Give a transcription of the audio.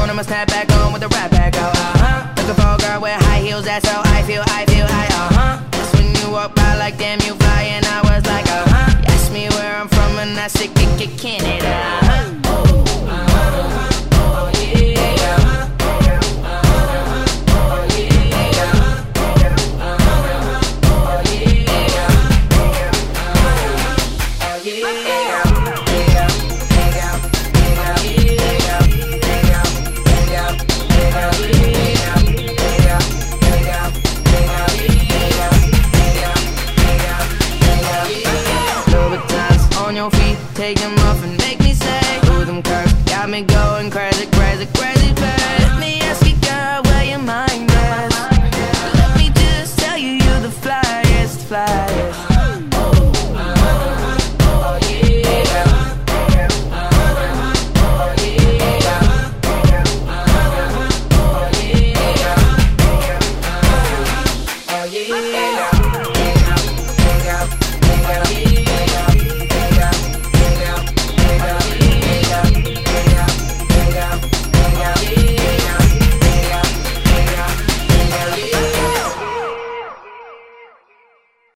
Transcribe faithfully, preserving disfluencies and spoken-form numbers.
on, I'ma snap back on with the rap back out. Uh-huh. Looking for a girl with high heels, that's how I feel, I feel high, uh-huh. That's when you walk by like damn you fly, and I was like, uh-huh. You asked me where I'm from and I said, Canada, uh-huh.